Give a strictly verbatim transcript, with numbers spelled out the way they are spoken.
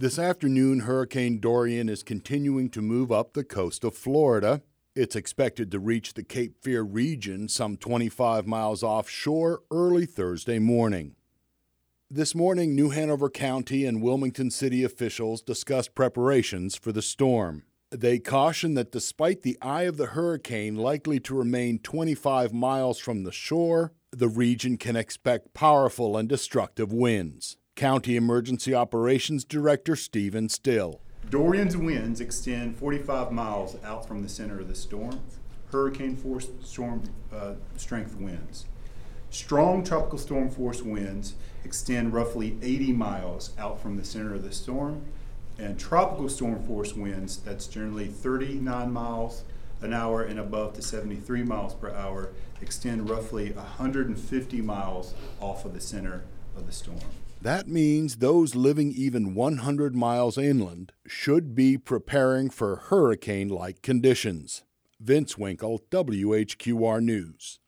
This afternoon, Hurricane Dorian is continuing to move up the coast of Florida. It's expected to reach the Cape Fear region some twenty-five miles offshore early Thursday morning. This morning, New Hanover County and Wilmington City officials discussed preparations for the storm. They caution that despite the eye of the hurricane likely to remain twenty-five miles from the shore, the region can expect powerful and destructive winds. County Emergency Operations Director Stephen Still. Dorian's winds extend forty-five miles out from the center of the storm. Hurricane force storm uh, strength winds. Strong tropical storm force winds extend roughly eighty miles out from the center of the storm. And tropical storm force winds, that's generally thirty-nine miles an hour and above to seventy-three miles per hour, extend roughly one hundred fifty miles off of the center of the storm. That means those living even one hundred miles inland should be preparing for hurricane-like conditions. Vince Winkle, W H Q R News.